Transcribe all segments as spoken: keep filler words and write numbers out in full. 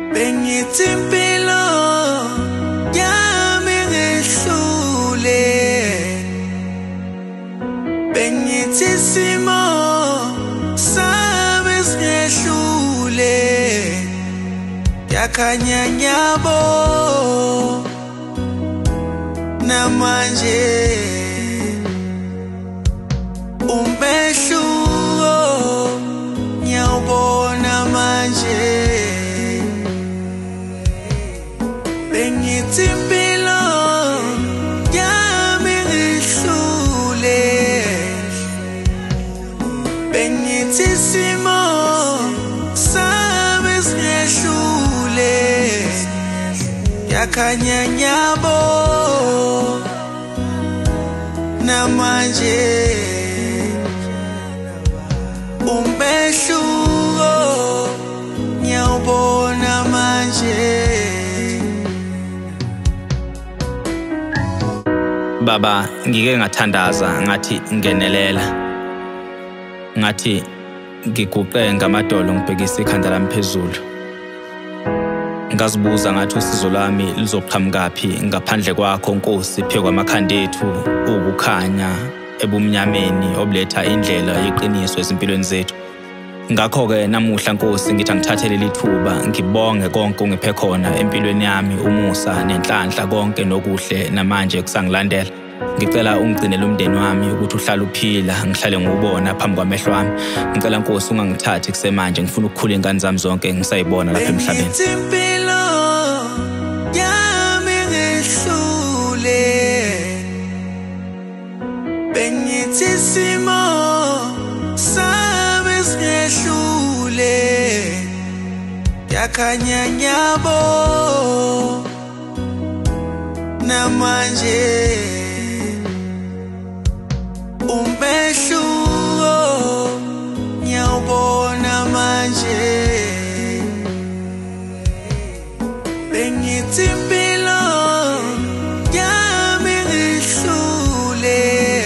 Bengithi impilo yami ngehlule, bengithi isimo sami singehlule, yakhanya nyabo namanje umbehluko ngiyawubona manje. Bengithi impilo yami ngehlule, bengithi isimo sami singehlule, yakhanya nyabo namanje umbehluko ngiyawubona manje. Baba, ngike ngathandaza ngathi ngenelela, ngathi ngiguqe ngamadolo ngibhekisa ikhanda lami phezulu. Ngazibuza ngathi usizo lwami lizoqhamukaphi ngaphandle kwakho Nkosi, phezu kwamakhanda ethu ukukhanya ebumnyameni obuletha indlela yeqiniso ezimpilweni zethu. Ngakho-ke namuhla Nkosi ngithi angithathele lithuba ngibonge konke ungiphe khona empilweni yami, umusa nenhlanhla konke nokuhle namanje kusangilandela. Ngicela ungigcinele umndeni wami ukuthi uhlale uphila, ngihlale ngubona phambi kwamehlo wami. Ngicela Nkosi ungangithathi kusemanje, ngifuna ukukhula ingane zami zonke ngisayibona lapha emhlabeni. Impilo yami ngehlule, bengithi isimo sami singehlule, yakhanya nyabo namanje umbehluko ngiyawubona manje. Bengithi impilo yami ngehlule,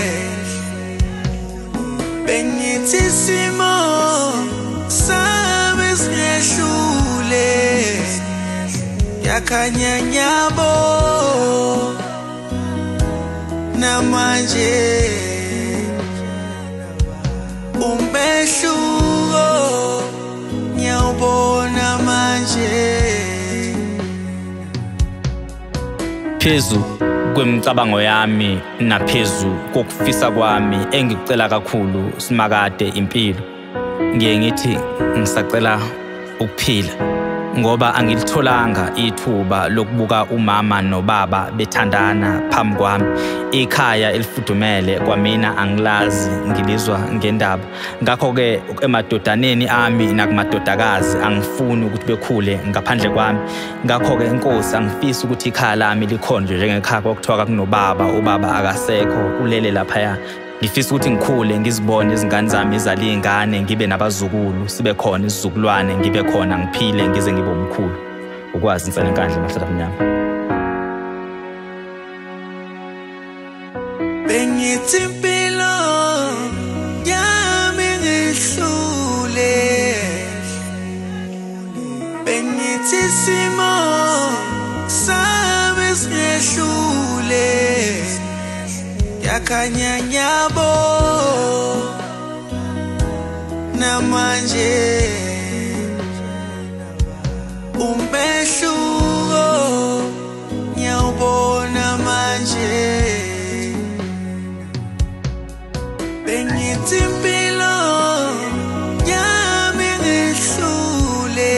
bengithi isimo sami singehlule, yakhanya nyabo namanje umbehluko ngiyawubona manje. Phezu kwemicabango yami naphezu kokufisa kwami engikucela kakhulu simakade impilo, ngiye ngithi ngisacela ukuphila ngoba angilitholanga ithuba lokubuka umama nobaba bethandana phambi kwami. Ikhaya elifudumele kwamina angilazi, ngilizwa ngendaba. Ngakho-ke emadodaneni ami nakumadodakazi angifuni ukuthi bekhule ngaphandle kwami. Ngakho-ke Nkosi angifisi ukuthi ikhaya lami likhonjwe njengekhaya kwakuthiwa kunobaba, ubaba akasekho ulele laphaya. Ngifisa ukuthi ngikhule ngizibone izingane zami izaliyingane, ngibe nabazukulu, sibe khona isizukulwane, ngibe khona ngiphile ngize ngibe umkhulu. Ukwazi insana enkandla mahlala mnyama. Bengithi impilo yami ngehlule, bengithi isimo sami singehlule, yakhanya nyabo namanje umbehluko ngiyawubona manje. Bengithi impilo yami ngehlule,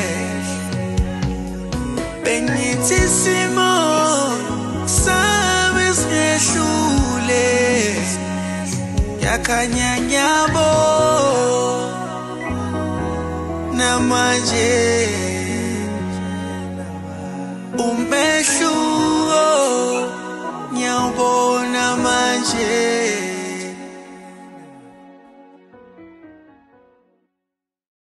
bengithi isimo sami singehlule, yakhanya nyabo namanje umbehluko